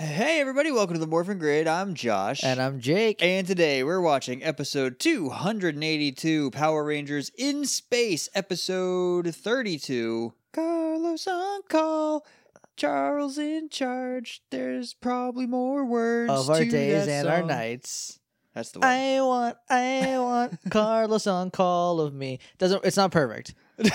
Hey everybody, welcome to the Morphin Grid. I'm Josh. And I'm Jake. And today we're watching episode 282, Power Rangers in Space, episode 32. Carlos on call, Charles in charge. There's probably more words Of our to days that and our song. nights. That's the one. I want Carlos on call of me. It's not perfect. But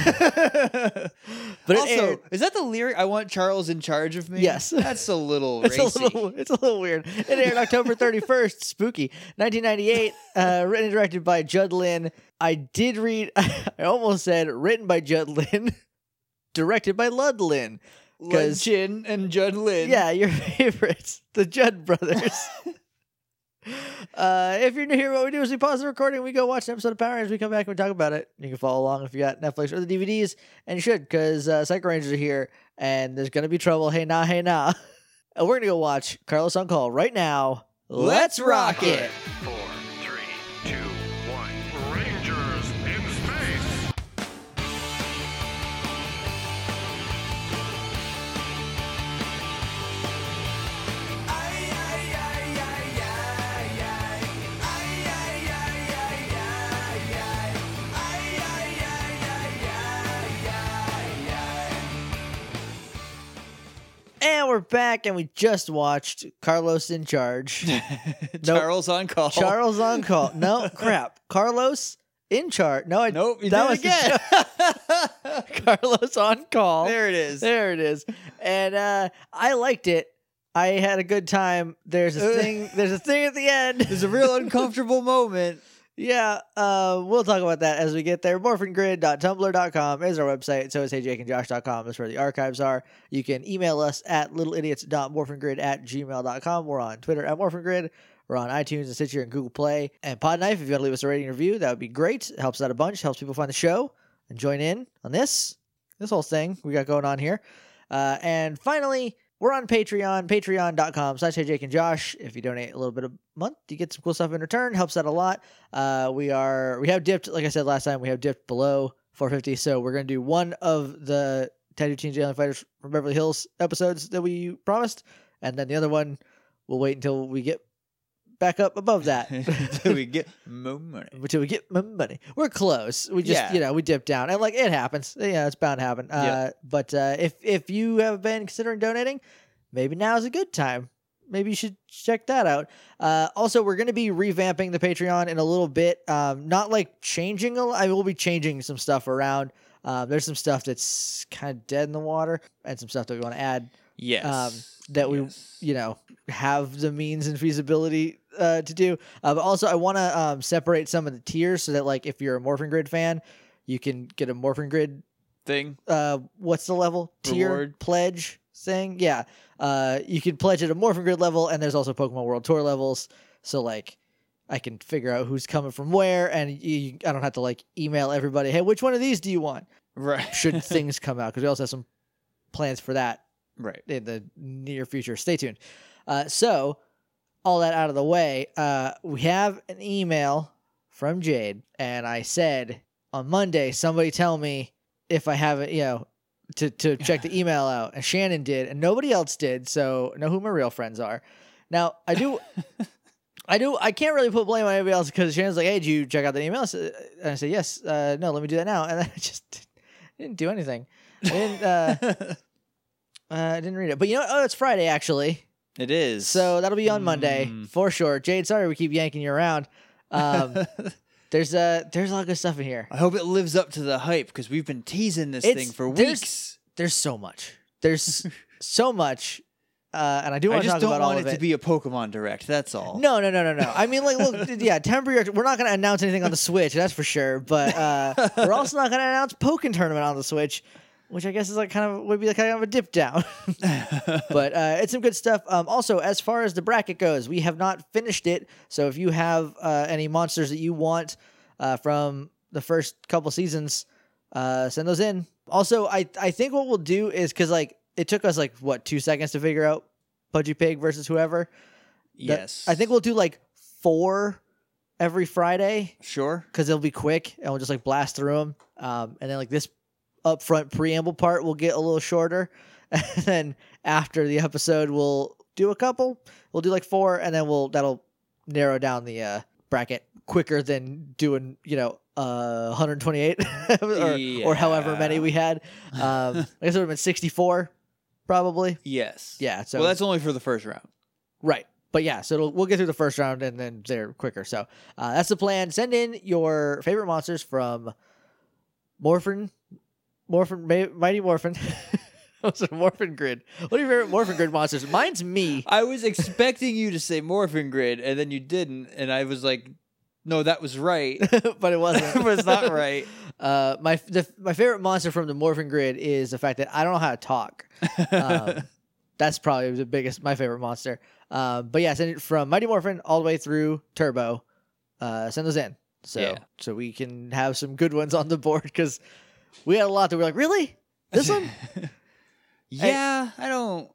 also, aired- is that the lyric? I want Charles in charge of me? Yes. That's a little It's racy. it's a little weird. It aired October 31st, spooky, 1998, written and directed by Judd Lynn. I did read, I almost said written by Judd Lynn, directed by Lud Lynn. Lud Chin and Judd Lynn. Yeah, your favorites, the Judd brothers. If you're new here, what we do is we pause the recording, we go watch an episode of Power Rangers, we come back and we talk about it. You can follow along if you got Netflix or the DVDs, and you should, because Psycho Rangers are here, and there's going to be trouble. Hey, nah, hey, nah. And we're going to go watch Carlos on Call right now. Let's rock it! 4, 3, 2, 1. Rangers in space. And we're back, and we just watched Carlos in Charge. Charles on call. Charles on Call. No, crap. Carlos in charge. No, Nope, you that did was it the again. Carlos on Call. There it is. There it is. And I liked it. I had a good time. There's a thing at the end. There's a real uncomfortable moment. Yeah, we'll talk about that as we get there. morphingrid.tumblr.com is our website. So is heyjakeandjosh.com. That's where the archives are. You can email us at littleidiots.morphingrid@gmail.com. We're on Twitter at morphingrid. We're on iTunes and Stitcher and Google Play. And Podknife, if you want to leave us a rating and review, that would be great. It helps out a bunch. Helps people find the show and join in on this whole thing we got going on here. And finally, we're on Patreon, patreon.com/heyjakeandjosh. If you donate a little bit a month, you get some cool stuff in return. Helps out a lot. We have dipped, like I said last time, we have dipped below 450. So we're going to do one of the Tattoo Teenage Alien Fighters from Beverly Hills episodes that we promised. And then the other one, we'll wait until we get back up above that. Until we get more money. Until we get money. We're close. We just, we dipped down. And like, it happens. Yeah, it's bound to happen. But if you have been considering donating, maybe now is a good time. Maybe you should check that out. Also, we're going to be revamping the Patreon in a little bit. Not like changing. I will be changing some stuff around. There's some stuff that's kind of dead in the water and some stuff that we want to add. Yes. That we, have the means and feasibility to do. But also, I want to separate some of the tiers so that, like, if you're a Morphin Grid fan, you can get a Morphin Grid thing. What's the level? Tier Reward. pledge thing? Yeah. You can pledge at a Morphin Grid level, and there's also Pokemon World Tour levels. So, like, I can figure out who's coming from where, and I don't have to, like, email everybody, hey, which one of these do you want? Right. Should things come out, because we also have some plans for that. Right. In the near future. Stay tuned. So, all that out of the way, we have an email from Jade, and I said on Monday, somebody tell me if I have it, to check the email out. And Shannon did, and nobody else did, so know who my real friends are. Now, I can't really put blame on anybody else because Shannon's like, hey, did you check out the email? And I said, yes. No, let me do that now. And then I just didn't do anything. I didn't read it. But it's Friday, actually. It is. So that'll be on Monday, for sure. Jade, sorry we keep yanking you around. There's a lot of good stuff in here. I hope it lives up to the hype because we've been teasing this thing for weeks. There's so much. There's so much. And I do want to talk about all of it. I just don't want it to be a Pokemon Direct, that's all. No. I mean, like, look, yeah, temporary. We're not going to announce anything on the Switch, that's for sure. But we're also not going to announce Pokken Tournament on the Switch, which I guess is like would be like kind of a dip down. But it's some good stuff. Also, as far as the bracket goes, we have not finished it. So if you have any monsters that you want from the first couple seasons, send those in. Also, I think what we'll do is, because like it took us 2 seconds to figure out Pudgy Pig versus whoever. Yes. I think we'll do 4 every Friday. Sure. Because it'll be quick and we'll just blast through them. And then this upfront preamble part will get a little shorter. And then after the episode, we'll do a couple. We'll do like 4, and then that'll narrow down the bracket quicker than doing 128 or however many we had. I guess it would have been 64 probably. Yes. Yeah. So Well, that's only for the first round. right. But yeah, so we'll get through the first round and then they're quicker. So that's the plan. Send in your favorite monsters from Mighty Morphin. What's a Morphin Grid? What are your favorite Morphin Grid monsters? Mine's me. I was expecting you to say Morphin Grid, and then you didn't, and I was like, no, that was right. But it wasn't. But it's not right. My favorite monster from the Morphin Grid is the fact that I don't know how to talk. That's probably my favorite monster. But yeah, send it from Mighty Morphin all the way through Turbo. Send those in. So we can have some good ones on the board because we had a lot that we're like, really? This one? Yeah, I don't.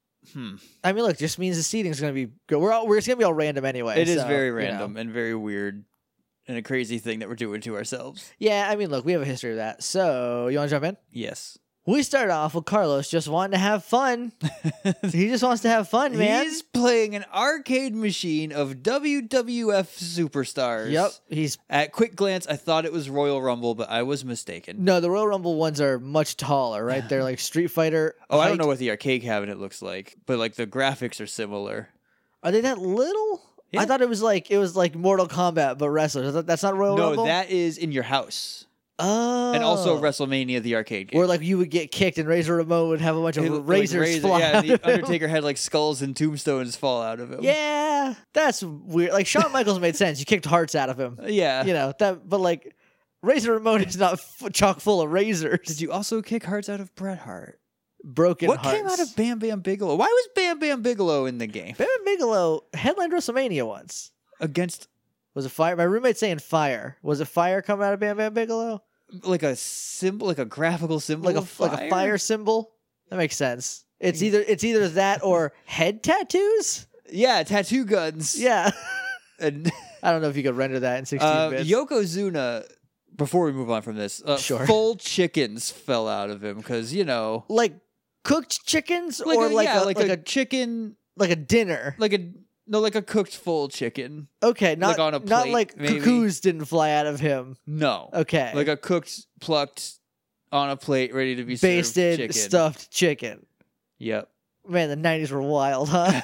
I mean, look, just means the seating's going to be good. We're just going to be all random anyway. It is so, very random and very weird and a crazy thing that we're doing to ourselves. Yeah, I mean, look, we have a history of that. So you want to jump in? Yes. We start off with Carlos just wanting to have fun. He just wants to have fun, man. He's playing an arcade machine of WWF superstars. Yep. He's At quick glance, I thought it was Royal Rumble, but I was mistaken. No, the Royal Rumble ones are much taller, right? They're like Street Fighter. Oh, I height. don't know what the arcade cabinet looks like, but like the graphics are similar. Are they that little? Yeah. I thought it was like Mortal Kombat, but wrestlers. That's not Royal Rumble. No, that is in your house. Oh, And also WrestleMania, the arcade game. where like you would get kicked and Razor Ramon would have a bunch It of looked like razors razor- fly yeah, out and of the him. Undertaker had like skulls and tombstones fall out of him. Yeah, that's weird. Like Shawn Michaels made sense. You kicked hearts out of him. Yeah. But like Razor Ramon is not chock full of razors. Did you also kick hearts out of Bret Hart? Broken What hearts. came out of Bam Bam Bigelow? Why was Bam Bam Bigelow in the game? Bam Bam Bigelow headlined WrestleMania once. Against Was it fire? My roommate's saying fire. Was it fire coming out of Bam Bam Bigelow? like a symbol, like a graphical symbol, Like a of fire? like a fire symbol? That makes sense. It's either that or head tattoos. Yeah, tattoo guns. Yeah, And I don't know if you could render that in 16 bits. Yokozuna. Before we move on from this, Sure. full chickens fell out of him because like cooked chickens or a chicken, like a dinner. like a cooked full chicken. Okay, not on a not plate, like maybe. cuckoos didn't fly out of him. No, Okay, like a cooked, plucked on a plate, ready to be basted served chicken. stuffed chicken. Yep. Man, the 90s were wild, huh?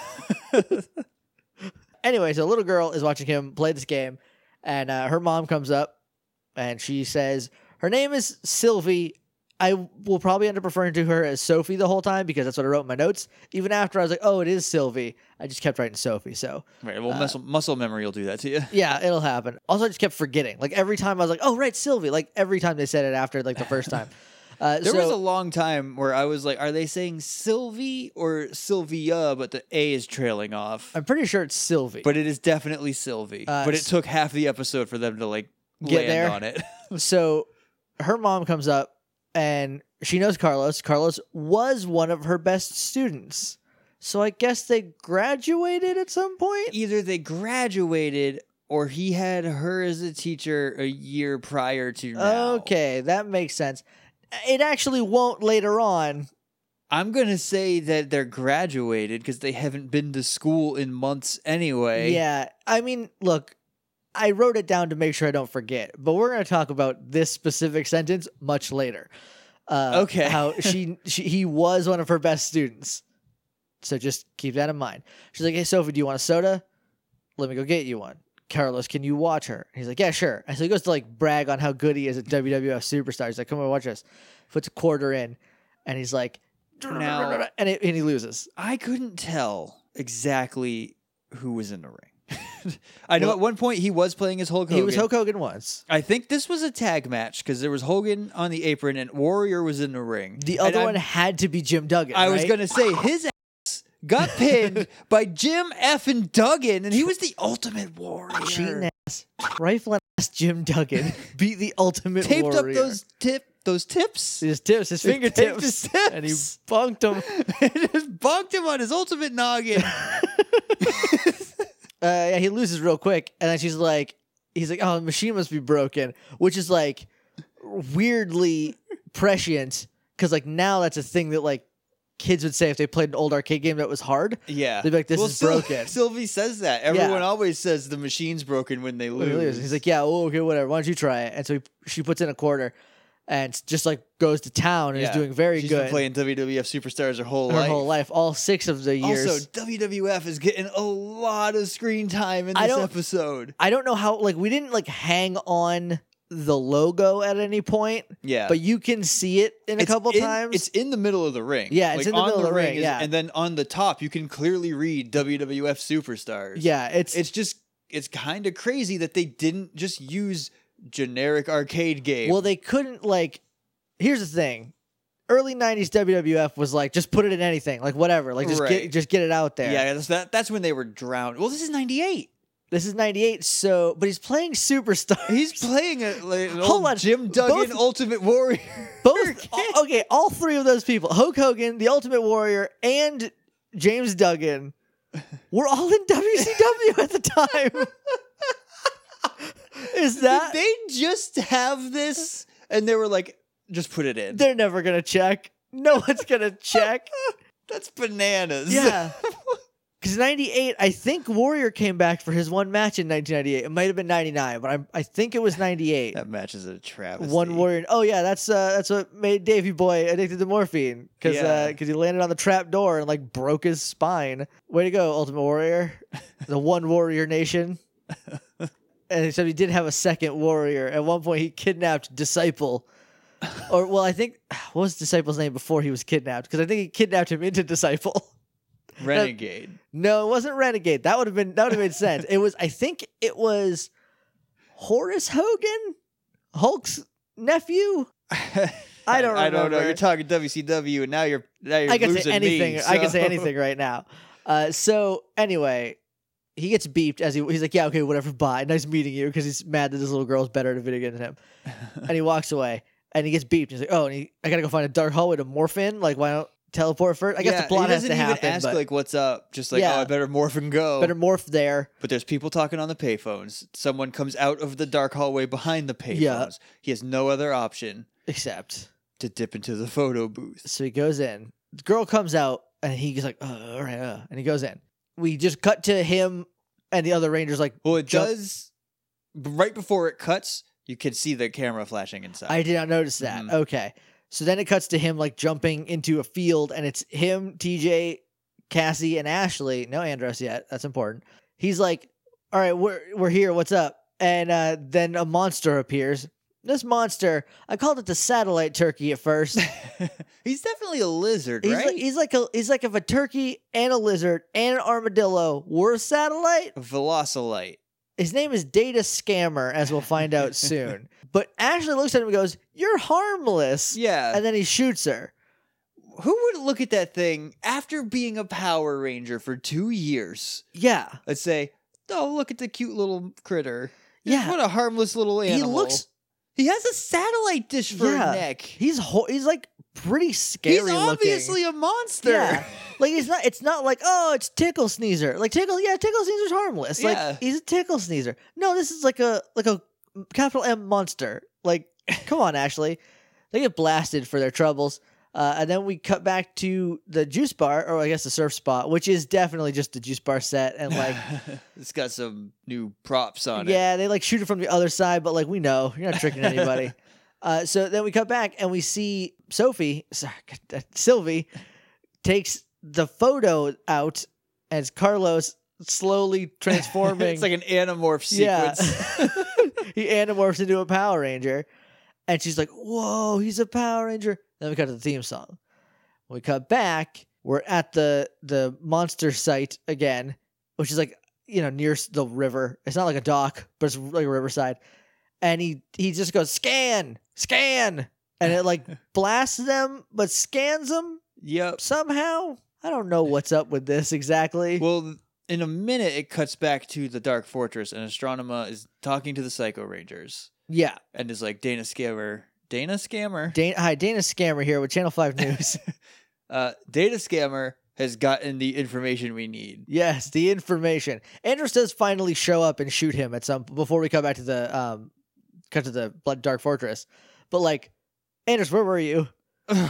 Anyway, so a little girl is watching him play this game, and her mom comes up, and she says, her name is Sylvie. I will probably end up referring to her as Sophie the whole time because that's what I wrote in my notes. Even after I was like, oh, it is Sylvie, I just kept writing Sophie. So, Right. Well, muscle memory will do that to you. yeah, it'll happen. Also, I just kept forgetting. Like, every time I was like, oh, right, Sylvie. Like, every time they said it after, like, the first time. There was a long time where I was like, are they saying Sylvie or Sylvia? But the A is trailing off. I'm pretty sure it's Sylvie. But it is definitely Sylvie. But it took half the episode for them to like Get land there? on it. So her mom comes up and she knows Carlos. Carlos was one of her best students. So I guess they graduated at some point? Either they graduated or he had her as a teacher a year prior to now. Okay, that makes sense. It actually won't later on. I'm going to say that they're graduated because they haven't been to school in months anyway. Yeah, I mean, look, I wrote it down to make sure I don't forget, but we're going to talk about this specific sentence much later. Okay. How he was one of her best students. So just keep that in mind. She's like, hey, Sophie, do you want a soda? Let me go get you one. Carlos, can you watch her? And he's like, yeah, sure. And so he goes to like brag on how good he is at WWF Superstar. He's like, come on, watch this. Puts a quarter in, and he's like, Now- and he loses. I couldn't tell exactly who was in the ring. I know at one point he was playing as Hulk Hogan. He was Hulk Hogan once. I think this was a tag match because there was Hogan on the apron and Warrior was in the ring. The other one had to be Jim Duggan. I was right? going to say his ass got pinned by Jim Effin Duggan, and he was the Ultimate Warrior. cheating ass, trifling ass Jim Duggan beat the Ultimate Taped Warrior. up those tips. his tips, his He taped fingertips, his tips. and he bunked him. and just bunked him on his ultimate noggin. Yeah, he loses real quick, and then he's like, oh, the machine must be broken, which is like weirdly prescient because like now that's a thing that like kids would say if they played an old arcade game that was hard. Yeah. They'd be like, this is broken. Sylvie says that. Everyone always says the machine's broken when they lose. He's like, yeah, okay, whatever. Why don't you try it? And so she puts in a quarter and just like goes to town and is doing very She's good. She's been playing WWF Superstars her whole life. All 6 of the years. Also, WWF is getting a lot of screen time in this episode. I don't know how, like, we didn't like hang on the logo at any point. Yeah. But you can see it a couple times. It's in the middle of the ring. Yeah, it's in the middle of the ring. Yeah. And then on the top, you can clearly read WWF Superstars. Yeah. It's kind of crazy that they didn't just use generic arcade game. Well, they couldn't, like, here's the thing. Early 90s WWF was like, just put it in anything. Like, whatever. Like, just get it out there. Yeah, that's when they were drowned. Well, this is 98. This is 98, but he's playing Superstars. He's playing an old Jim Duggan Ultimate Warrior. Okay, all 3 of those people, Hulk Hogan, the Ultimate Warrior, and James Duggan, were all in WCW at the time. Did they just have this? And they were like, just put it in. They're never going to check. No one's going to check. That's bananas. Yeah. Because 98, I think Warrior came back for his one match in 1998. It might have been 99, but I think it was 98. That match is a travesty. One Warrior. Oh, yeah, that's what made Davey Boy addicted to morphine. Because he landed on the trap door and, like, broke his spine. Way to go, Ultimate Warrior. The One Warrior Nation. And except he did have a second warrior. At one point, he kidnapped Disciple. Or, well, I think, what was Disciple's name before he was kidnapped? Because I think he kidnapped him into Disciple. Renegade. No, it wasn't Renegade. That would have made sense. I think it was Horace Hogan, Hulk's nephew. I don't remember. I don't know. You're talking WCW, and now you're I can losing say anything. me, so. I can say anything right now. So anyway, he gets beeped as he's like, yeah, okay, whatever, bye. Nice meeting you, because he's mad that this little girl's better at a video game than him. And he walks away, and he gets beeped. He's like, oh, and I gotta go find a dark hallway to morph in. Like, why don't teleport first? I guess the plot has to happen. He doesn't even ask, like, what's up? Just like, I better morph and go. Better morph there. But there's people talking on the payphones. Someone comes out of the dark hallway behind the payphones. Yeah. He has no other option except to dip into the photo booth. So he goes in. The girl comes out, and he's like, all right, and he goes in. We just cut to him and the other Rangers, like... Well, it does... Right before it cuts, you can see the camera flashing inside. I did not notice that. Mm-hmm. Okay. So then it cuts to him, like, jumping into a field, and it's him, TJ, Cassie, and Ashley. No Andros yet. That's important. He's like, all right, we're here. What's up? And then a monster appears. This monster, I called it the satellite turkey at first. He's definitely a lizard, right? He's like if a turkey and a lizard and an armadillo were a satellite. A Velosolite. His name is Data Scammer, as we'll find out soon. But Ashley looks at him and goes, "You're harmless." Yeah. And then he shoots her. Who would look at that thing after being a Power Ranger for 2 years? Yeah. Let's say, oh, look at the cute little critter. Yeah. What a harmless little animal. He has a satellite dish for a neck. He's like pretty scary looking. He's obviously a monster. Yeah. Like it's not like, oh, it's Tickle Sneezer. Like Tickle Sneezer's harmless. Yeah. Like he's a Tickle Sneezer. No, this is like a capital M monster. Like, come on, Ashley. They get blasted for their troubles. And then we cut back to the juice bar, or I guess the surf spot, which is definitely just the juice bar set. And like, it's got some new props on it. Yeah, they like shoot it from the other side, but like we know you're not tricking anybody. So then we cut back and we see Sylvie takes the photo out as Carlos slowly transforming. It's like an Animorph sequence. Yeah. He Animorphs into a Power Ranger. And she's like, whoa, he's a Power Ranger. Then we cut to the theme song. When we cut back, we're at the monster site again, which is like, near the river. It's not like a dock, but it's like a riverside. And he just goes, scan. And it like blasts them, but scans them. Yep. Somehow. I don't know what's up with this exactly. Well, in a minute, it cuts back to the Dark Fortress, and Astronema is talking to the Psycho Rangers. Yeah. And is like, Dana Scammer. Hi, Dana Scammer here with Channel 5 News. Data Scammer has gotten the information we need. Yes, the information. Andros does finally show up and shoot him before we come back to the Dark Fortress. But like, Andros, where were you?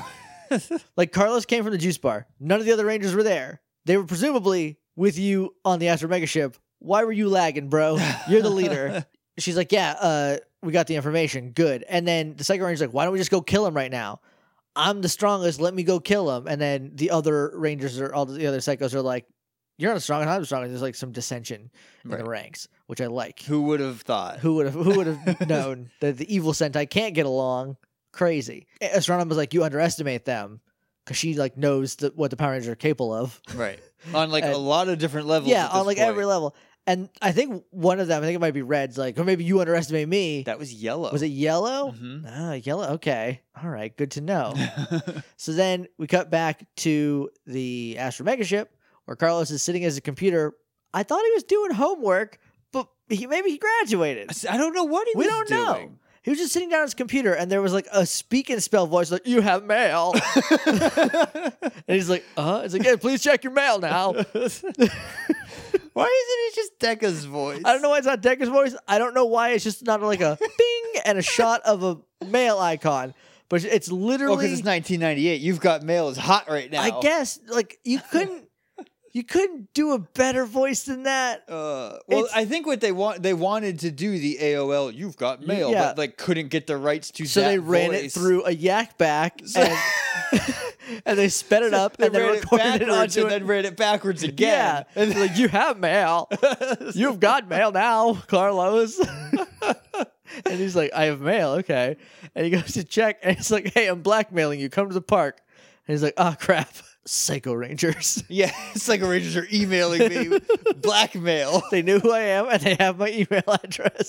Like, Carlos came from the juice bar. None of the other Rangers were there. They were presumably with you on the Astro Mega ship. Why were you lagging, bro? You're the leader. She's like, yeah, we got the information. Good. And then the second Ranger's like, why don't we just go kill him right now? I'm the strongest. Let me go kill him. And then the other Rangers or all the other psychos are like, you're not the strongest. I'm the strongest. There's like some dissension in the ranks, which I like. Who would have thought? Who would have known that the evil Sentai can't get along? Crazy. Astronema's like, you underestimate them because she like knows what the Power Rangers are capable of. Right. On like a lot of different levels. Yeah, at this on like point. every level. And I think one of them, I think it might be Red's like, or maybe you underestimate me. That was yellow. Was it yellow? Mhm. Ah, yellow. Okay. All right. Good to know. So then we cut back to the Astro Mega ship where Carlos is sitting as a computer. I thought he was doing homework, but maybe he graduated. I don't know what he We was don't doing. know. He was just sitting down at his computer, and there was like a speak and spell voice like, you have mail. And he's like, It's like, yeah, please check your mail now. Why isn't it just Deca's voice? I don't know why it's not Decker's voice. I don't know why it's just not like a bing and a shot of a mail icon. But it's literally... Well, because it's 1998. You've got mail is hot right now. I guess, like, you couldn't do a better voice than that. Well, It's- I think what they wanted to do the AOL. You've got mail, Yeah. but like couldn't get the rights to. So that they ran it voice. through a yak back and, and they sped it up They and then ran it recorded it backwards onto and it. then ran it backwards Yeah. again. And they're like, you have mail. You've got mail now, Carlos. And he's like, I have mail. Okay. And he goes to check and he's like, hey, I'm blackmailing you. Come to the park. And he's like, oh, crap. Psycho Rangers. Yeah, Psycho Rangers are emailing me blackmail. They knew who I am and they have my email address.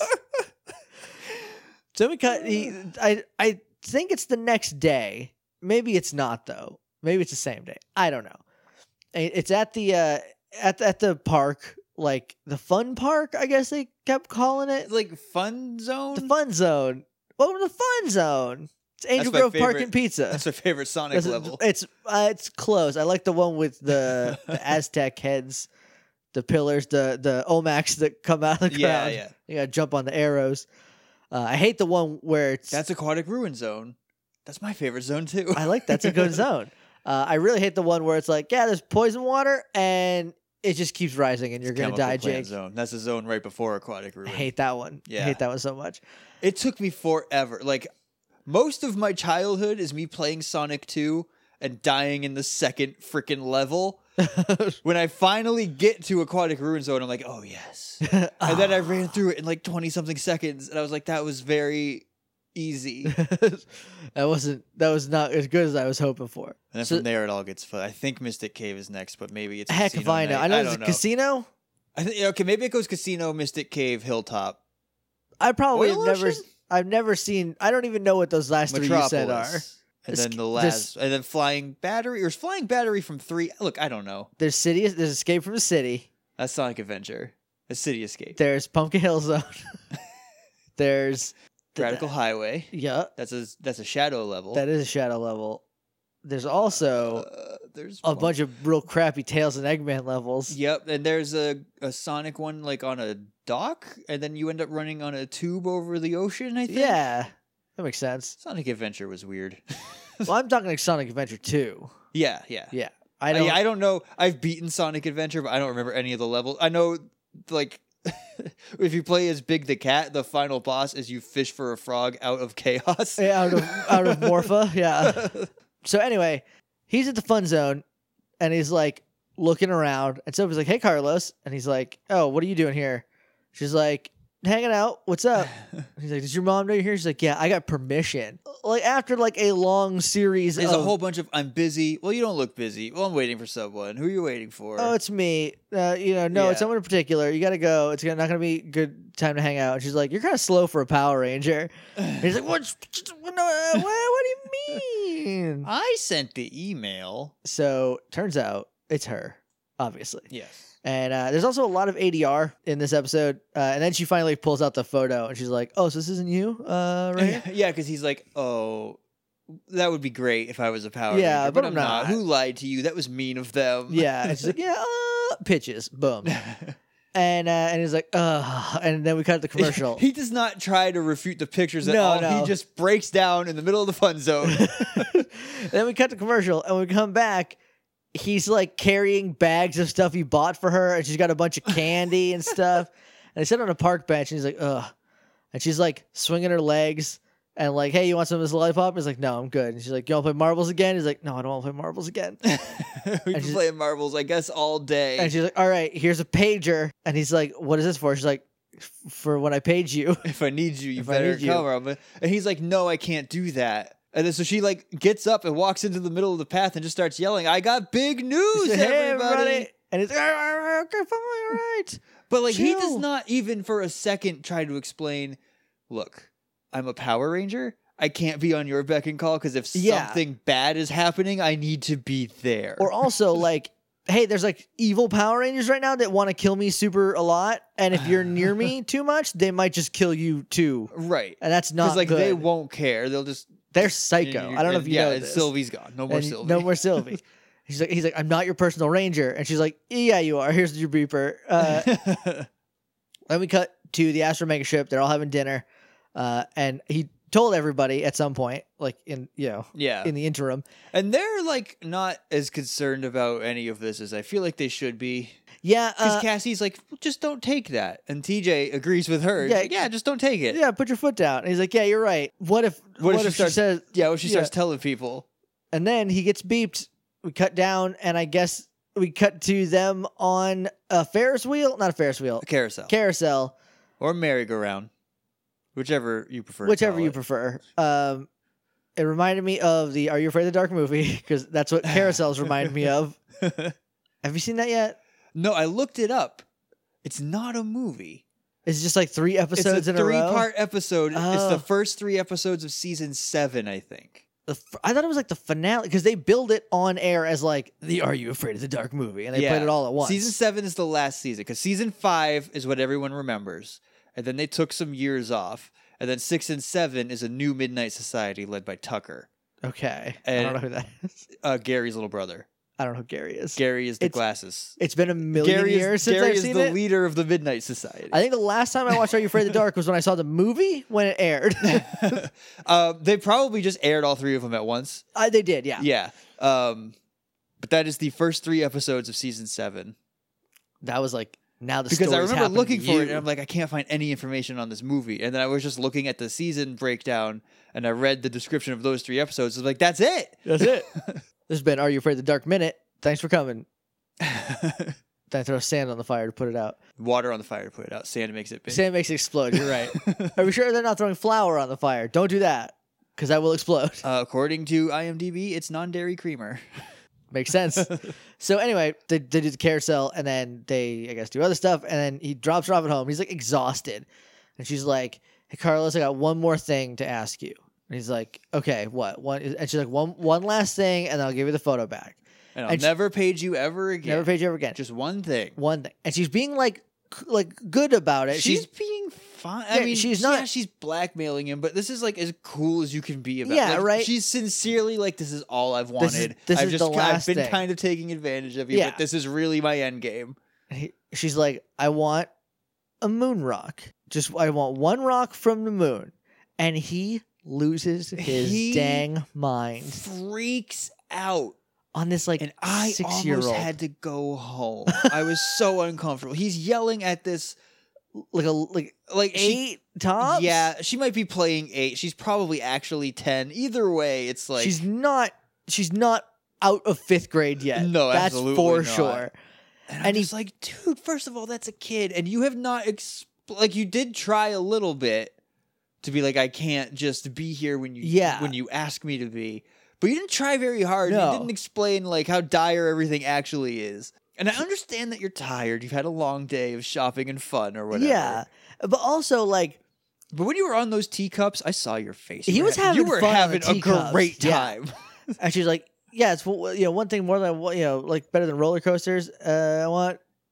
So we cut. I think it's the next day. Maybe it's not though. Maybe it's the same day. I don't know. It's at the at the park, like the fun park. I guess they kept calling it Like Fun Zone. the fun zone. Welcome to the fun zone. It's Angel my Grove Park favorite- and Pizza. That's my favorite Sonic level. It's close. I like the one with the Aztec heads, the pillars, the Omax that come out of the Yeah, ground. yeah. You gotta jump on the arrows. I hate the one where it's. That's Aquatic Ruin Zone. That's my favorite zone too. I like that's a good zone. I really hate the one where it's like, yeah, there's poison water and it just keeps rising and you're gonna Chemical die, Plant Jake. Zone. That's the zone right before Aquatic I Ruin. hate that one. I Yeah. hate that one so much. It took me forever. Like most of my childhood is me playing Sonic 2 and dying in the second freaking level. When I finally get to Aquatic Ruin Zone, I'm like, oh yes. And then I ran through it in like 20 something seconds, and I was like, that was very easy. And that was not as good as I was hoping for. then So- from there, it all gets fun. I think Mystic Cave is next, but maybe it's Heck Casino if I know. Night. I know there's don't a casino. I think okay, maybe it goes Casino, Mystic Cave, Hilltop, I probably Oil have never. Ocean? I've never seen. I don't even know what those last three you said are. Metropolis, and It's- then the there's- last, and then Flying Battery, or is Flying Battery from 3? Look, I don't know. There's There's Escape from the City. That's Sonic Adventure. That's City Escape. There's Pumpkin Hill Zone. There's Radical Highway. Yeah, That's a shadow level. that is a shadow level. There's also There's a bunch of real crappy Tails and Eggman levels. Yep, and there's a Sonic one like on a dock, and then you end up running on a tube over the ocean. I think. Yeah, that makes sense. Sonic Adventure was weird. Well, I'm talking like Sonic Adventure 2. Yeah. Yeah, I don't know. I've beaten Sonic Adventure, but I don't remember any of the levels. I know, like, if you play as Big the Cat, the final boss is you fish for a frog out of chaos. Yeah, out of Morpha. Yeah. So anyway, he's at the fun zone, and he's like looking around, and Sophie's like, "Hey, Carlos," and he's like, "Oh, what are you doing here?" She's like, "Hanging out. What's up?" And he's like, "Does your mom know you're here?" She's like, "Yeah, I got permission." Like after like a long series There's of a whole bunch of I'm busy. Well, you don't look busy. Well, I'm waiting for someone. Who are you waiting for? "Oh, it's me." No, Yeah. it's someone in particular. You got to go. It's not going to be a good time to hang out. And she's like, "You're kind of slow for a Power Ranger." And he's like, "What? What do you mean?" I sent the email. So turns out it's her, obviously. Yes. And there's also a lot of ADR in this episode. And then she finally pulls out the photo and she's like, "Oh, so this isn't you, right here?" Yeah, because he's like, oh, that would be great if I was a Power Yeah, Ranger, but but I'm I'm not. not. Who lied to you? That was mean of them. Yeah. And she's like, "Yeah, pitches." Boom. And he's like, ugh. And then we cut the commercial. He does not try to refute the pictures at No, all. no. He just breaks down in the middle of the fun zone. Then we cut the commercial, and when we come back, he's like carrying bags of stuff he bought for her, and she's got a bunch of candy and stuff. And they sit on a park bench, and he's like, ugh. And she's like swinging her legs and like, hey, you want some of this lollipop? He's like, no, I'm good. And she's like, you want to play marbles again? He's like, no, I don't want to play marbles again. We've been she's- playing marbles, I guess, all day. And she's like, all right, here's a pager. And he's like, what is this for? She's like, for when I paid you. If I need you, you If I better need you. come. And he's like, no, I can't do that. And then so she like gets up and walks into the middle of the path and just starts yelling, I got big news, She's like, hey, everybody. And he's like, okay, fine, all right. But like he does Chill. not even for a second try to explain, look, I'm a Power Ranger. I can't be on your beck and call because if Yeah. something bad is happening, I need to be there. Or also like, hey, there's like evil Power Rangers right now that want to kill me super a lot. And if you're near me too much, they might just kill you too. right. And that's not Because like good. they won't care. They'll just They're psycho. I don't know if you know and this. Sylvie's gone. No more And Sylvie. No more Sylvie. He's like, I'm not your personal ranger. And she's like, yeah, you are. Here's your beeper. Then we cut to the Astro Mega ship. They're all having dinner. And he told everybody at some point, like in yeah. in the interim. And they're like not as concerned about any of this as I feel like they should be. Yeah, Because Cassie's like, just don't take that. And TJ agrees with her. Yeah, Yeah, just don't take it. yeah, put your foot down. And he's like, yeah, you're right. What if she starts- says? Yeah, what she Yeah. starts telling people. And then he gets beeped. We cut down, and I guess we cut to them on a Ferris wheel, not a Ferris wheel, A carousel. carousel, Or merry-go-round. Whichever you prefer. to whichever call you it. prefer. It reminded me of the Are You Afraid of the Dark movie because that's what carousels remind me of. Have you seen that yet? No, I looked it up. It's not a movie. It's just like 3 episodes It's a in a row. three-part episode. It's Oh. the first 3 episodes of season 7, I think. I thought it was like the finale because they build it on air as like the Are You Afraid of the Dark movie, and they played it all at once. Season 7 is the last season because season 5 is what everyone remembers, and then they took some years off, and then 6 and 7 is a new Midnight Society led by Tucker, Okay, I And- don't know who that is. Gary's little brother. I don't know who Gary is. Gary is the It's- glasses. It's been a million Gary years is, since Gary I've is seen the it. leader of the Midnight Society. I think the last time I watched Are You Afraid of the Dark was when I saw the movie when it aired. They probably just aired all 3 of them at once. They did, yeah. Yeah. But that is the first 3 episodes of season 7. That was like now the Because I story's remember happening looking to for you. it, and I'm like, I can't find any information on this movie. And then I was just looking at the season breakdown, and I read the description of those 3 episodes. I was like, that's it. That's it. This has been Are You Afraid of the Dark Minute. Thanks for coming. Then I throw sand on the fire to put it out. Water on the fire to put it out. Sand makes it big. Sand makes it explode. You're right. Are we sure they're not throwing flour on the fire? Don't do that because that will explode. According to IMDb, it's non-dairy creamer. Makes sense. So anyway, they do the carousel and then they, I guess, do other stuff. And then he drops her off at home. He's like exhausted. And she's like, hey, Carlos, I got one more thing to ask you. And he's like, okay, what? And she's like, one last thing, and then I'll give you the photo back. And I'll And she- never page you ever again. Never paid you ever again. Just one thing. One thing. And she's being like good about it. She's being fine. Yeah, I mean, she's not- she's blackmailing him, but this is like as cool as you can be about. Yeah, like, right? She's sincerely like, this is all I've wanted. this I've is just the last I've been thing. kind of taking advantage of you, Yeah. but this is really my end game. She's like, I want a moon rock. I want one rock from the moon. And he loses his He dang mind Freaks out. on this like And I 6-year-old. almost had to go home. I was so uncomfortable. He's yelling at this like like she, 8 tops. yeah, she might be playing 8. She's probably actually 10. Either way, it's like she's not out of 5th grade yet. No, that's absolutely for not. sure. And And I'm he- just like, dude, first of all, that's a kid, and you have not like you did try a little bit to be like, I can't just be here when you ask me to be, but you didn't try very hard. No. You didn't explain like how dire everything actually is. And I understand that you're tired. You've had a long day of shopping and fun or whatever. Yeah, but also like But when you were on those teacups, I saw your face. He You was were having you were fun on having the a teacups. great Yeah. time. and she's like, yeah, it's one thing more than like better than roller coasters. I want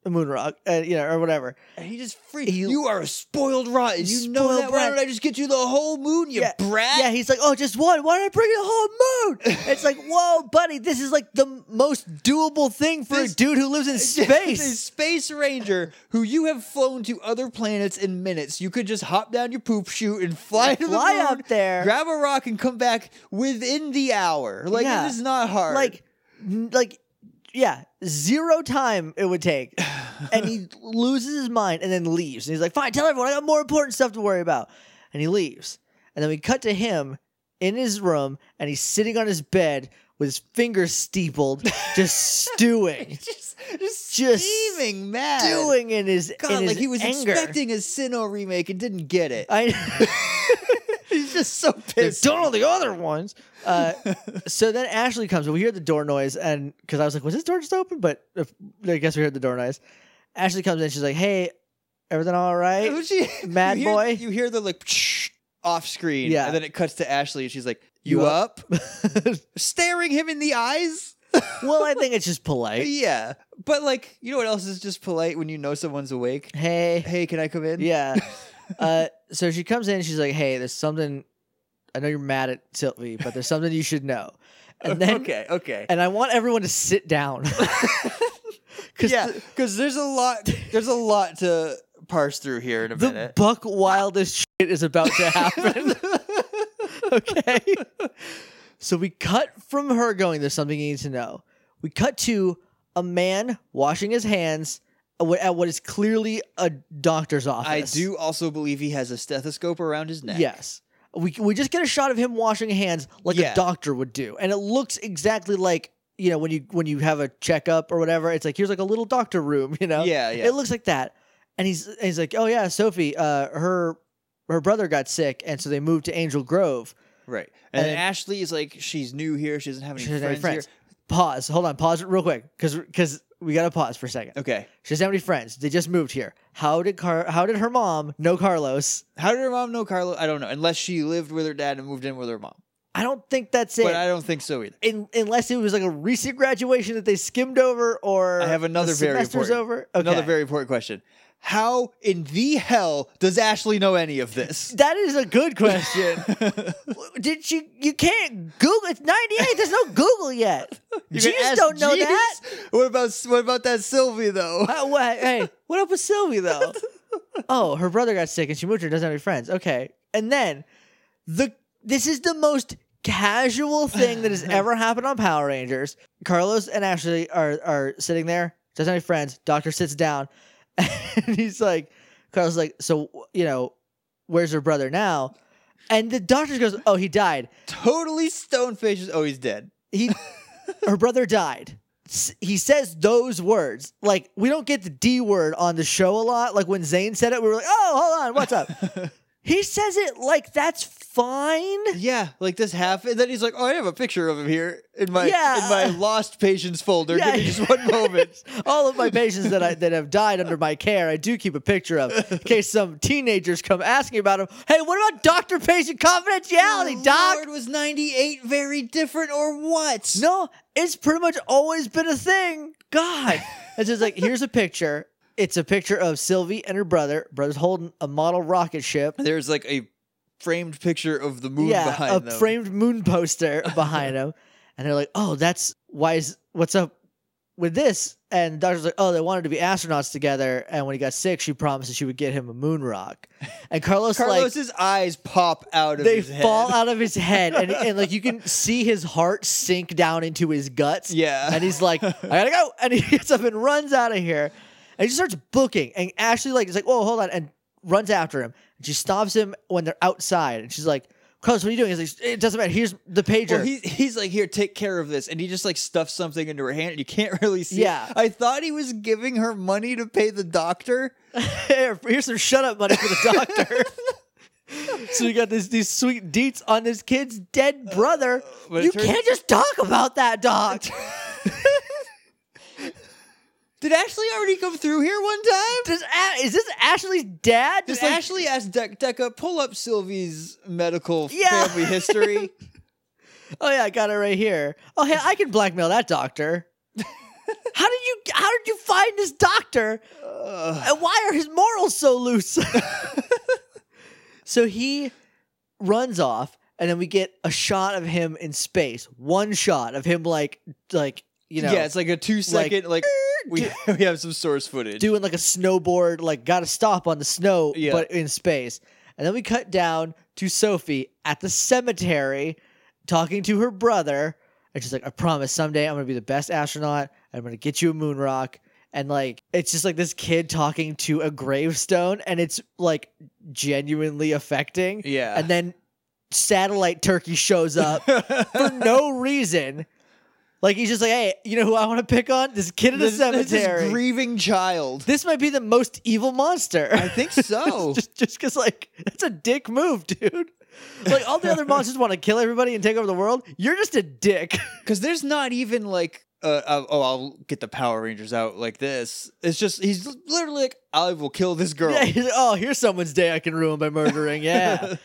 a moon rock, or whatever. And he just you are a spoiled rotten. You know Spoiled that. Why brat. don't I just get you the whole moon, you brat? Yeah, he's like, oh, just one. Why did I bring you the whole moon? It's like, whoa, buddy, this is like the most doable thing for a dude who lives in A space. space ranger who you have flown to other planets in minutes. You could just hop down your poop chute and fly to the Fly moon, up there. grab a rock, and come back within the hour. Like, Yeah. it is not hard. Yeah, 0 time it would take. And he loses his mind and then leaves. And he's like, fine, tell everyone I got more important stuff to worry about. And he leaves. And then we cut to him in his room, and he's sitting on his bed with his fingers steepled, just stewing. just steaming mad. Stewing in his God, in his like he was anger. expecting a Sinnoh remake and didn't get it. I He's just so pissed. Don't all the other ones. So then Ashley comes, and we hear the door noise, and because I was like, was this door just open? But I guess we heard the door noise. Ashley comes in, she's like, hey, everything all right? Mad boy? You hear the like off screen, Yeah. and then it cuts to Ashley, and she's like, "You up?" Staring him in the eyes. Well, I think it's just polite. Yeah, but like, you know what else is just polite when you know someone's awake? Hey. Hey, can I come in? Yeah. So she comes in, she's like, hey, there's something. I know you're mad at Sylvie, but there's something you should know. And then, okay. And I want everyone to sit down. Because there's a lot to parse through here in a The minute. buck wildest shit is about to happen. Okay. So we cut from her going, there's something you need to know. We cut to a man washing his hands at what is clearly a doctor's office. I do also believe he has a stethoscope around his neck. Yes. We just get a shot of him washing hands like Yeah. a doctor would do. And it looks exactly like, when you have a checkup or whatever, it's like, here's like a little doctor room, Yeah, yeah. It looks like that. And he's like, oh yeah, Sophie, her brother got sick, and so they moved to Angel Grove. Right. And And- Ashley is like, she's new here. She doesn't have any She doesn't have friends, any friends. Pause. Hold on. Pause real quick, because we gotta pause for a second. here. Okay. She doesn't have any friends. They just moved here. How did her mom know Carlos? How did her mom know Carlos? I don't know. Unless she lived with her dad and moved in with her mom. I don't think that's it. But I don't think so either. Unless it was like a recent graduation that they skimmed over, or I have another the very semester's important, over. Okay. another very important question. How in the hell does Ashley know any of this? That is a good question. Did she? You can't Google. It's 98. There's no Google yet. You Jeez can ask don't know Jeeves. that. What about that Sylvie though? Hey, what up with Sylvie though? Oh, her brother got sick and she moved here. Doesn't have any friends. Okay, and then this is the most casual thing that has ever happened on Power Rangers. Carlos and Ashley are sitting there. Doesn't have any friends. Doctor sits down, and he's like, Carlos is like, so where's her brother now? And the doctor just goes, oh, he died. Totally stone faces. Oh, he's dead. Her brother died. He says those words. Like, we don't get the D word on the show a lot. Like, when Zane said it, we were like, oh, hold on, what's up? He says it like that's fine. Yeah, like this happened. Then he's like, "Oh, I have a picture of him here in my lost patients folder. Yeah. Give me just one moment." All of my patients that have died under my care, I do keep a picture of in case some teenagers come asking about him. Hey, what about doctor-patient confidentiality, doc? Lord, was 98 very different or what? No, it's pretty much always been a thing. God. It's just like, here's a picture. It's a picture of Sylvie and her brother. Brother's holding a model rocket ship. There's like a framed picture of the moon Yeah, behind a them. framed moon poster behind him. And they're like, oh, what's up with this? And the doctor's like, oh, they wanted to be astronauts together. And when he got sick, she promised that she would get him a moon rock. And Carlos's eyes pop out of they his head. fall out of his head. And like you can see his heart sink down into his guts. Yeah. And he's like, I gotta go. And he gets up and runs out of here. And he just starts booking. And Ashley is like, whoa, hold on. And runs after him. And she stops him when they're outside. And she's like, Carlos, what are you doing? He's like, it doesn't matter. Here's the pager. Well, he's like, here, take care of this. And he just like stuffs something into her hand and you can't really see. Yeah. I thought he was giving her money to pay the doctor. Here's some shut up money for the doctor. So you got these sweet deets on this kid's dead brother. But it You turns- can't just talk about that, doc. Did Ashley already come through here one time? Is this Ashley's dad? Does Just like- Ashley ask Decca, pull up Sylvie's medical Yeah. family history? Oh yeah, I got it right here. Oh hey, I can blackmail that doctor. how did you find this doctor? And why are his morals so loose? So he runs off, and then we get a shot of him in space. One shot of him like you know. Yeah, it's like a 2-second we have some source footage. Doing like a snowboard, like got to stop on the snow, Yeah. but in space. And then we cut down to Sophie at the cemetery talking to her brother. And she's like, I promise someday I'm going to be the best astronaut. And I'm going to get you a moon rock. And like, it's just like this kid talking to a gravestone. And it's like genuinely affecting. Yeah. And then satellite turkey shows up for no reason. Like, he's just like, hey, you know who I want to pick on? This kid in the cemetery. This grieving child. This might be the most evil monster. I think so. just because, like, that's a dick move, dude. Like, all the other monsters want to kill everybody and take over the world. You're just a dick. Because there's not even like, I'll get the Power Rangers out like this. It's just, he's literally like, I will kill this girl. Yeah, he's like, oh, here's someone's day I can ruin by murdering. Yeah.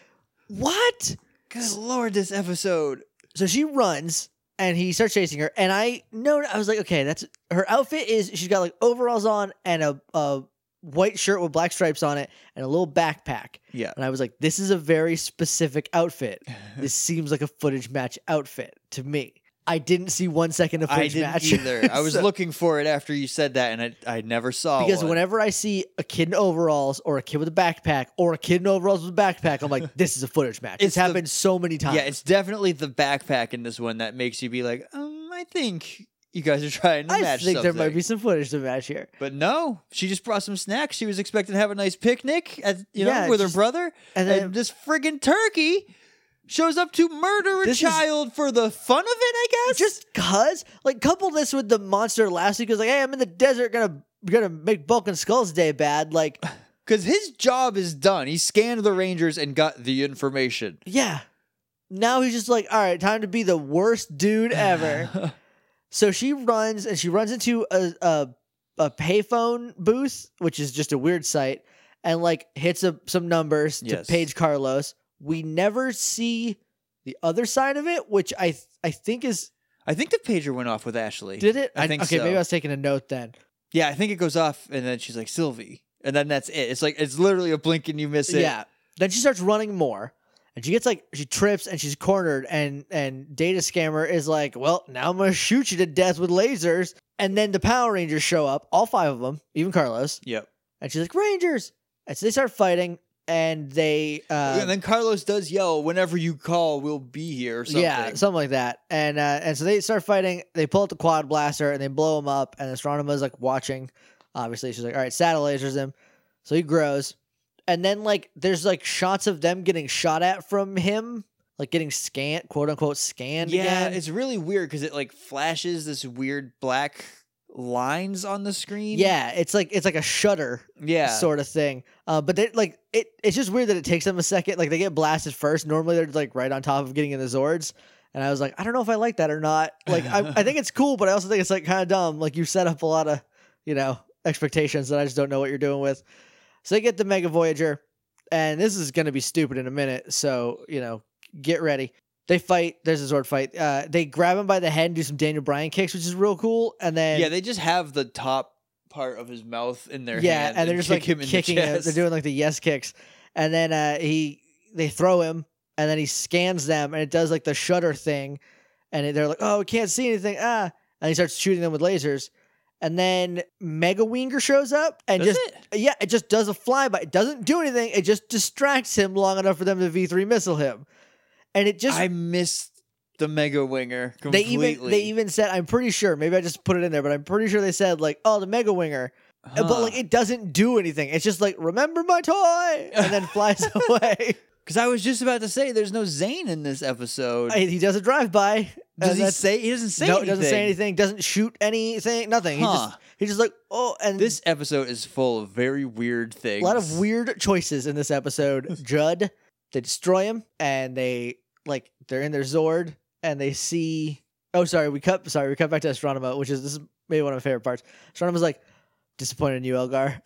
What? Good Lord, this episode. So she runs. And he starts chasing her, and I was like, okay, that's her outfit is she's got like overalls on and a white shirt with black stripes on it and a little backpack. Yeah. And I was like, this is a very specific outfit. This seems like a footage match outfit to me. I didn't see 1 second of I footage didn't match. either. I was So- looking for it after you said that, and I never saw because one. whenever I see a kid in overalls or a kid with a backpack or a kid in overalls with a backpack, I'm like, this is a footage match. It's It's the- happened so many times. Yeah, it's definitely the backpack in this one that makes you be like, I think you guys are trying to I match think there something. might be some footage to match here. But no, she just brought some snacks. She was expecting to have a nice picnic, Yeah, with her just- brother, and and then- this friggin' turkey shows up to murder a This is- child for the fun of it, I guess. Just cause, like, couple this with the monster last week. It was like, hey, I'm in the desert, gonna make Bulk and Skull's day bad. Like, because his job is done. He scanned the Rangers and got the information. yeah. Now he's just like, all right, time to be the worst dude ever. So she runs into a payphone booth, which is just a weird sight, and like hits some numbers to Yes. page Carlos. We never see the other side of it, which I think is. I think the pager went off with Ashley. Did it? I think okay, so. maybe I was taking a note then. Yeah, I think it goes off, and then she's like, Sylvie. And then that's it. It's like, it's literally a blink and you miss it. Yeah. Then she starts running more. And she gets like, she trips and she's cornered. And Data Scammer is like, well, now I'm going to shoot you to death with lasers. And then the Power Rangers show up, all 5 of them, even Carlos. Yep. And she's like, Rangers. And so they start fighting. And they. And then Carlos does yell, whenever you call, we'll be here or something. Yeah, something like that. And so they start fighting. They pull out the quad blaster and they blow him up. And Astronema's like watching. Obviously, she's like, all right, saddle lasers him. So he grows. And then, like, there's, like, shots of them getting shot at from him. Like, getting scanned, quote-unquote, scanned Yeah, again. it's really weird because it, like, flashes this weird black lines on the screen. Yeah, it's like a shutter Yeah. sort of thing. But they like it's just weird that it takes them a second. Like, they get blasted first. Normally, they're, like, right on top of getting in the Zords. And I was like, I don't know if I like that or not. Like, I think it's cool, but I also think it's, like, kind of dumb. Like, you set up a lot of, expectations that I just don't know what you're doing with. So they get the Mega Voyager, and this is going to be stupid in a minute. So, get ready. They fight. There's a Zord fight. They grab him by the head and do some Daniel Bryan kicks, which is real cool. And then Yeah, they just have the top part of his mouth in their hand. and they're just kick like him in kicking the him. chest. They're doing like the yes kicks, and then they throw him, and then he scans them, and it does like the shutter thing, and they're like, oh, we can't see anything, and he starts shooting them with lasers. And then Mega Winger shows up and Does it just does a flyby. It doesn't do anything. It just distracts him long enough for them to V3 missile him. And it just I missed the Mega Winger they completely. even said, I'm pretty sure, maybe I just put it in there, but I'm pretty sure they said like, oh, the Mega Winger. But Huh. like it doesn't do anything. It's just like, remember my toy, and then flies away. Because I was just about to say, there's no Zane in this episode. He does a drive-by. Does and he that's- say? He doesn't say no, anything. he doesn't say anything. Doesn't shoot anything. Nothing. Huh. He's just like, oh, and This episode is full of very weird things. a lot of weird choices in this episode. Judd, they destroy him, and they're in their Zord, and they see. Oh, sorry, we cut back to Astronema, this is maybe one of my favorite parts. Astronema's like, disappointed in you, Elgar.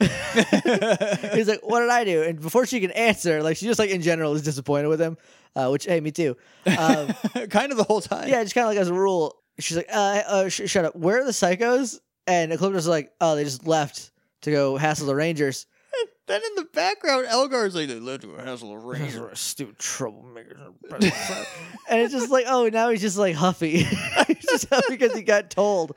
He's like, what did I do? And before she can answer, like, she just like in general is disappointed with him, which, hey, me too. Kind of the whole time. Yeah, just kind of like as a rule, she's like, shut up. Where are the psychos? And Ecliptor's like, oh, they just left to go hassle the Rangers. Then in the background, Elgar's like, they left to hassle the Those Rangers. are stupid troublemakers. And it's just like, oh, now he's just like huffy. He's just huffy because he got told.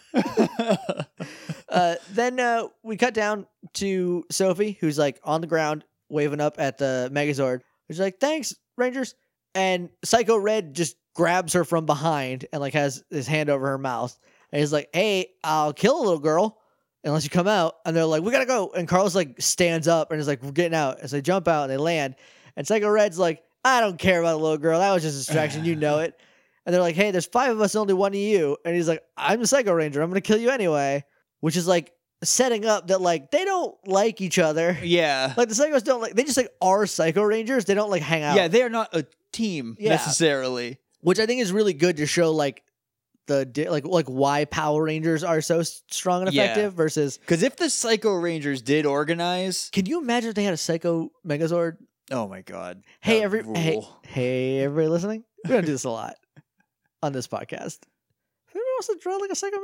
Then we cut down to Sophie, who's like on the ground waving up at the Megazord. She's like, thanks, Rangers. And Psycho Red just grabs her from behind and like has his hand over her mouth. And he's like, hey, I'll kill a little girl unless you come out. And they're like, we gotta go. And Carlos like stands up and is like, we're getting out. And so they jump out and they land. And Psycho Red's like, I don't care about the little girl. That was just a distraction. You know it. And they're like, hey, there's 5 of us, only 1 of you. And he's like, I'm the Psycho Ranger. I'm going to kill you anyway. Which is like setting up that like they don't like each other. Yeah. Like the Psychos don't like, they just like are Psycho Rangers. They don't like hang out. Yeah, they are not a team Yeah. necessarily. Which I think is really good to show like like why Power Rangers are so strong and Yeah. effective versus. Because if the Psycho Rangers did organize, Can you imagine if they had a Psycho Megazord? oh my god. Hey, that would rule. hey, everybody listening? We're going to do this a lot on this podcast. If anyone wants to draw like a Psycho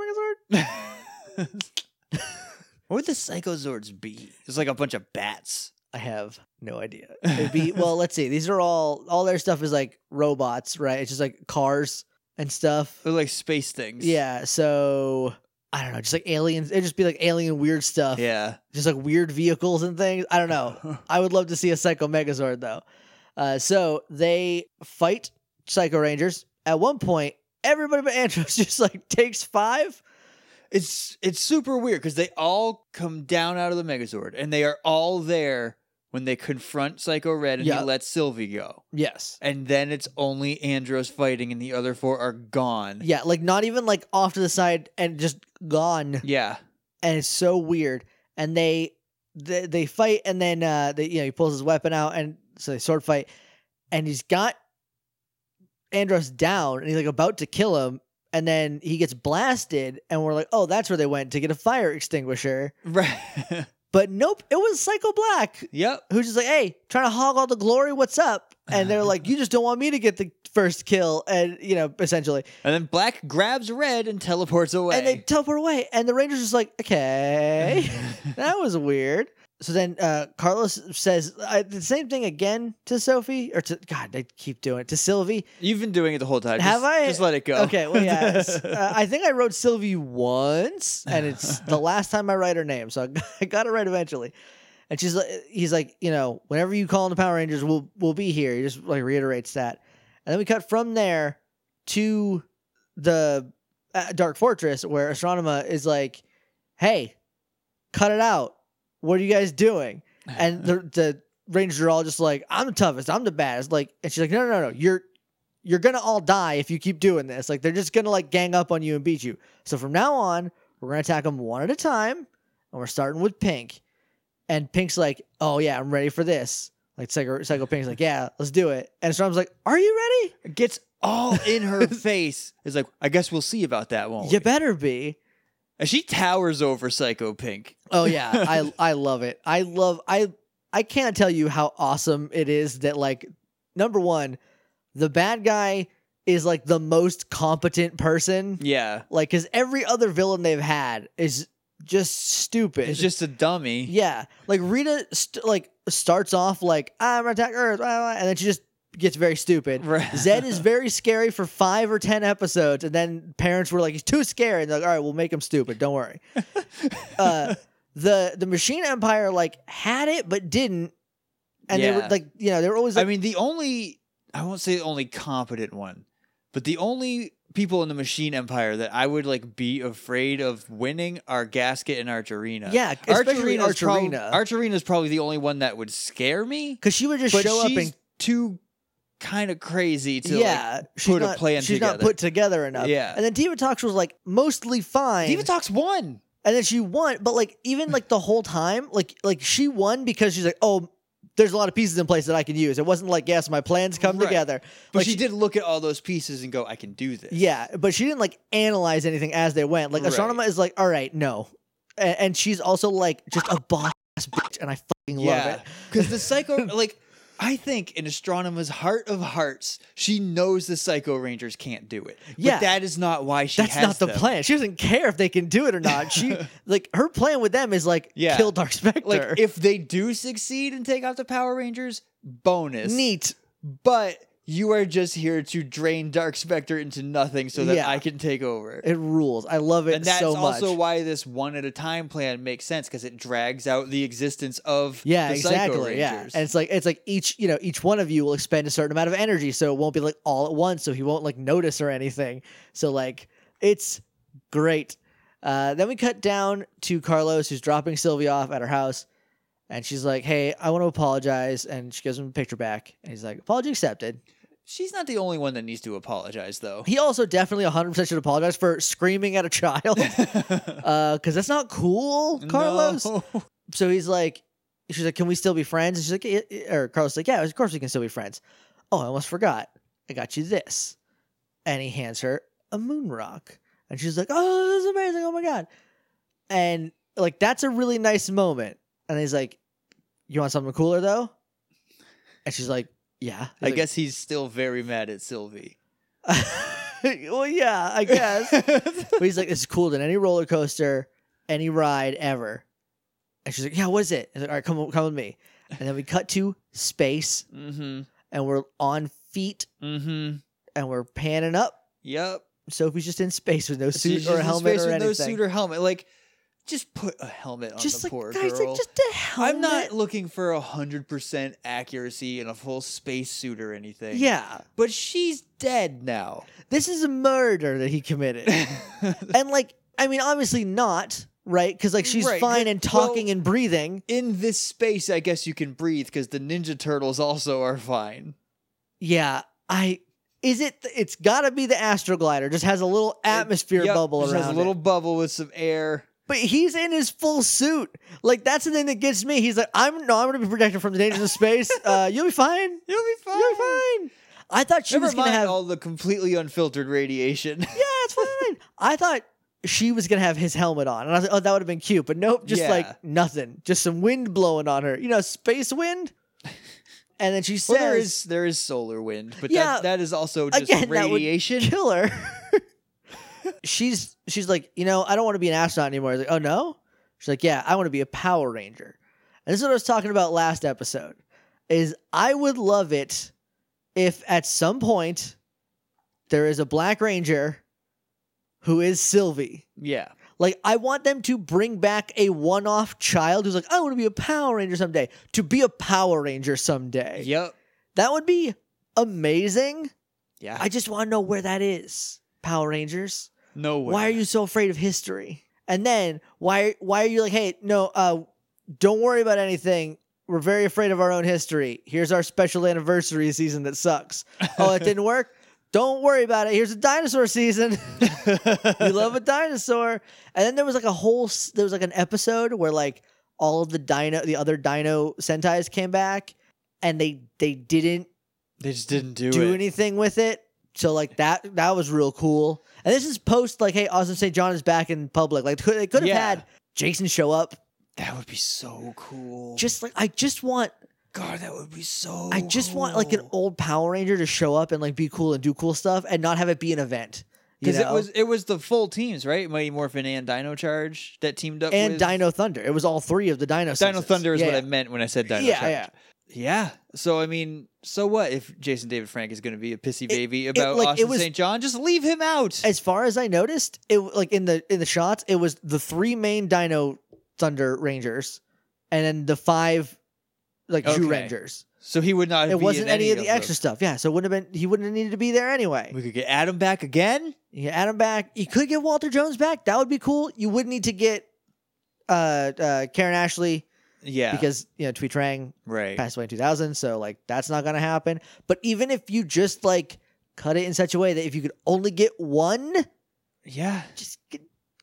Megazord? What would the Psychozords be? It's like a bunch of bats. I have no idea. It'd be well. Let's see. These are all their stuff is like robots, right? It's just like cars and stuff. They're like space things. Yeah. So I don't know, just like aliens. It'd just be like alien weird stuff. Yeah. Just like weird vehicles and things. I don't know. I would love to see a Psycho Megazord though. So they fight Psycho Rangers. At one point, everybody but Andros just like takes 5. It's super weird because they all come down out of the Megazord and they are all there when they confront Psycho Red and Yeah. he lets Sylvie go. Yes. And then it's only Andros fighting and the other 4 are gone. Yeah, like not even like off to the side and just gone. Yeah. And it's so weird. And they fight, and then he pulls his weapon out, and so they sword fight, and he's got Andros down, and he's like about to kill him, and then he gets blasted, and we're like, oh, that's where they went to get a fire extinguisher. Right. But nope, it was Psycho Black, Yep. who's just like, hey, trying to hog all the glory, what's up? And they're like, you just don't want me to get the first kill, and essentially. And then Black grabs Red and teleports away. And they teleport away, and the Ranger's just like, okay, that was weird. So then Carlos says the same thing again to Sophie, or to, God, they keep doing it, to Sylvie. You've been doing it the whole time. Have I? Just let it go. Okay, well, yeah. I think I wrote Sylvie once, and it's the last time I write her name, so I got it right eventually. And he's like, whenever you call in the Power Rangers, we'll be here. He just like reiterates that. And then we cut from there to the Dark Fortress, where Astronema is like, hey, cut it out. What are you guys doing? And the Rangers are all just like, I'm the toughest. I'm the baddest. Like, and she's like, no. You're going to all die if you keep doing this. Like, they're just going to like gang up on you and beat you. So from now on, we're going to attack them one at a time. And we're starting with Pink. And Pink's like, oh yeah, I'm ready for this. Like Psycho Pink's like, yeah, let's do it. And Storm's like, are you ready? Gets all in her face. It's like, I guess we'll see about that, won't You we? better be. And she towers over Psycho Pink. Oh yeah, I love it. I can't tell you how awesome it is that like number one, the bad guy is like the most competent person. Yeah. Like, because every other villain they've had is just stupid. It's just a dummy. Yeah, like Rita starts off like, I'm gonna attack Earth, and then she just gets very stupid. Right. Zed is very scary for 5 or 10 episodes, and then parents were like, he's too scary, and they're like, all right, we'll make him stupid, don't worry. The Machine Empire like had it but didn't, and they were Yeah. like, they were always like, I mean, I won't say the only competent one, but the only people in the Machine Empire that I would like be afraid of winning are Gasket and Archerina. Yeah, especially Archerina. Archerina's probably the only one that would scare me. because she would just But show up she's and too kind of crazy to she's put a not, plan she's together. not put together enough. Yeah. And then Diva Talks was like mostly fine. Diva Talks won. And then she won, but like even like the whole time, like she won because she's like, oh, there's a lot of pieces in place that I can use. It wasn't like, yes, my plans come Right. together. But Like she did look at all those pieces and go, I can do this. yeah, but she didn't like analyze anything as they went. Like Right. Astronema is like, all right, no, and she's also like just a boss ass bitch, and I fucking love Yeah. it. Because the Psycho, like, I think in Astronema's heart of hearts, she knows the Psycho Rangers can't do it. But Yeah. that is not why she That's has not the them. plan. She doesn't care if they can do it or not. She like her plan with them is like Yeah. kill Dark Spectre. Like, if they do succeed and take out the Power Rangers, bonus. Neat. But you are just here to drain Dark Spectre into nothing so that Yeah. I can take over. It rules. I love it And that's so much. also why this one at a time plan makes sense, because it drags out the existence of Yeah, the Psycho exactly. Yeah, Rangers. and it's like each one of you will expend a certain amount of energy, so it won't be like all at once, so he won't like notice or anything. So like it's great. Then we cut down to Carlos, who's dropping Sylvia off at her house, and she's like, "Hey, I want to apologize," and she gives him a picture back, and he's like, "Apology accepted." She's not the only one that needs to apologize, though. He also definitely 100% should apologize for screaming at a child, because that's not cool, Carlos. No. So he's like, she's like, "Can we still be friends?" And she's like, or Carlos is like, "Yeah, of course we can still be friends." "Oh, I almost forgot. I got you this." And he hands her a moon rock. And she's like, "Oh, this is amazing. Oh my God." And like, that's a really nice moment. And he's like, "You want something cooler though?" And she's like, "Yeah." I guess he's still very mad at Sylvie. Well, yeah, I guess. But he's like, "This is cooler than any roller coaster, any ride ever." And she's like, "Yeah, what is it?" He's like, "All right, come with me." And then we cut to space, Mm-hmm. and we're on feet, Mm-hmm. and we're panning up. Yep. Sophie's just in space with no She's suit just or a in helmet space or with anything. no suit or helmet. Like, just put a helmet on just the like, poor guys, girl. like, just a helmet. I'm not looking for 100% accuracy in a full space suit or anything. Yeah, But she's dead now. this is a murder that he committed, and like, I mean, obviously not, right? Because like she's Right, fine but- and talking well- and breathing. In this space, I guess you can breathe because the Ninja Turtles also are fine. Yeah, it's got to be the Astroglider. Just has a little atmosphere Yep, bubble just around has a little it. bubble with some air. But he's in his full suit. Like that's the thing that gets me. He's like, I'm gonna be protected from the dangers of space. You'll be fine. You'll be fine. You'll be fine. I thought she Never was gonna mind have. all the completely unfiltered radiation. Yeah, it's fine. I thought she was gonna have his helmet on, and I was like, oh, that would have been cute. But nope, just Yeah. like nothing. Just some wind blowing on her. You know, space wind. And then she says, Well, there is solar wind, but Yeah, that is also just again, that would radiation. kill her. she's like, I don't want to be an astronaut anymore. I was like, oh no? She's like, yeah, I want to be a Power Ranger. And this is what I was talking about last episode. Is I would love it if at some point there is a Black Ranger who is Sylvie. Yeah. Like, I want them to bring back a one-off child who's like, I want to be a Power Ranger someday. To be a Power Ranger someday. Yep. That would be amazing. Yeah. I just want to know where that is. Power Rangers. No way. Why are you so afraid of history? And then why are you like, hey, no, don't worry about anything. We're very afraid of our own history. Here's our special anniversary season that sucks. Oh, it didn't work? Don't worry about it. Here's a dinosaur season. You love a dinosaur. And then there was like an episode where like all of the other dino Sentais came back and they didn't They just didn't do do it. anything with it. So like that was real cool. And this is post like, hey, Austin St. John is back in public. Like they could have Yeah. had Jason show up. That would be so cool. Just like I just want that would be so want like an old Power Ranger to show up and like be cool and do cool stuff and not have it be an event. Because it was the full teams, right? Mighty Morphin and Dino Charge that teamed up and with Dino Thunder. It was all three of the Dino. Dino seasons. Thunder is Yeah, what yeah. I meant when I said Dino Yeah, Charge. yeah. Yeah. So I mean, so what if Jason David Frank is going to be a pissy baby it, about like, it Austin was- St. John? Just leave him out. As far as I noticed, it like in the shots, it was the three main Dino Thunder Rangers, and then the five like Jew Okay. Rangers. So he would not. It be wasn't in any of the them. extra stuff. Yeah, so he wouldn't have needed to be there anyway. We could get Adam back again. You add him back. You could get Walter Jones back. That would be cool. You wouldn't need to get Karen Ashley Yeah. because Twee Trang right. passed away in 2000, so like that's not gonna happen. But even if you just like cut it in such a way that if you could only get one, Yeah. just get,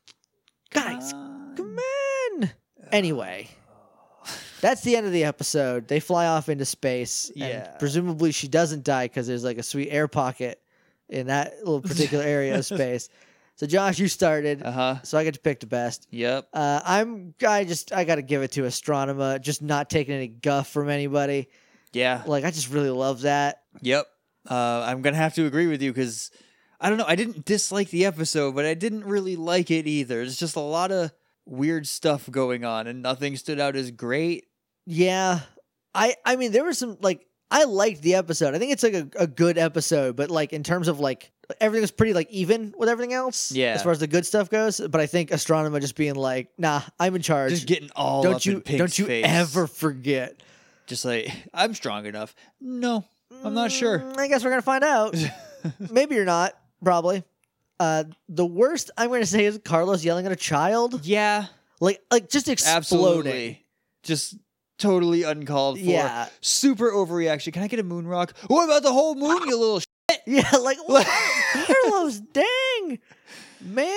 guys, Uh, come on. Anyway, that's the end of the episode. They fly off into space. And Yeah. presumably she doesn't die because there's like a sweet air pocket in that little particular area of space. So Josh, you started, Uh-huh. so I get to pick the best. Yep. I got to give it to Astronema, just not taking any guff from anybody. Yeah. Like, I just really love that. Yep. I'm going to have to agree with you because I don't know. I didn't dislike the episode, but I didn't really like it either. It's just a lot of weird stuff going on and nothing stood out as great. Yeah. I mean, there was some, like, I liked the episode. I think it's like a good episode, but like in terms of like everything was pretty like even with everything else. Yeah. As far as the good stuff goes. But I think Astronema just being like, nah, I'm in charge. Just getting all up in Pink's Don't you face. ever forget. Just like, I'm strong enough. No, I'm not sure. I guess we're gonna find out. Maybe you're not. Probably. The worst I'm gonna say is Carlos yelling at a child. Yeah. Like just exploding. Absolutely. Just totally uncalled for. Yeah. Super overreaction. Can I get a moon rock? What about the whole moon, you little Yeah, like Carlos, dang, man.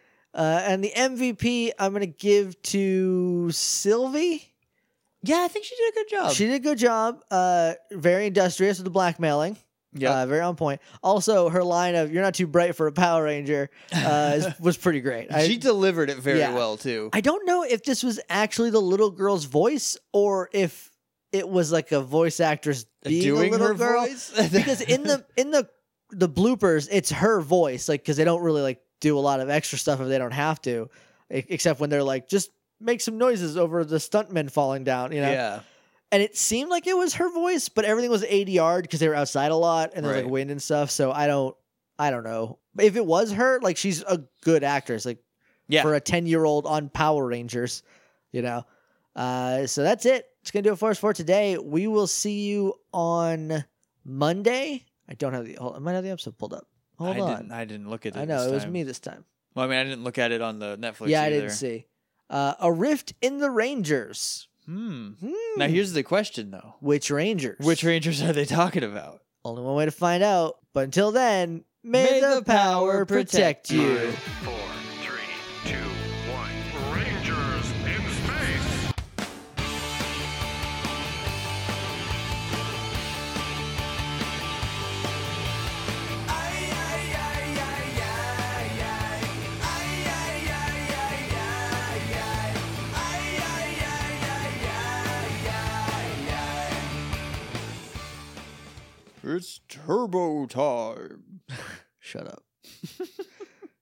And the MVP I'm gonna give to Sylvie. Yeah, I think she did a good job. She did a good job. Very industrious with the blackmailing. Yeah. Very on point. Also, her line of "You're not too bright for a Power Ranger" was pretty great. She delivered it very Yeah. well too. I don't know if this was actually the little girl's voice or if it was like a voice actress being Doing a little her girl. voice? Because in the bloopers, it's her voice, like because they don't really like do a lot of extra stuff if they don't have to, except when they're like just make some noises over the stuntmen falling down, you know. Yeah. And it seemed like it was her voice, but everything was ADR'd because they were outside a lot and there was Right. like wind and stuff. So I don't know. If it was her, like she's a good actress, like Yeah. for a 10-year-old on Power Rangers, you know. So that's it. It's gonna do it for us for today. We will see you on Monday. I don't have I might have the episode pulled up. Hold on. I didn't look at it. I know this it was time. me this time. Well, I mean, I didn't look at it on the Netflix. Yeah, I either. didn't see. A Rift in the Rangers. Now here's the question though: Which Rangers? which Rangers are they talking about? Only one way to find out. But until then, may the power protect you. 4, 3, 2, 1. Rangers in space. It's turbo time. Shut up.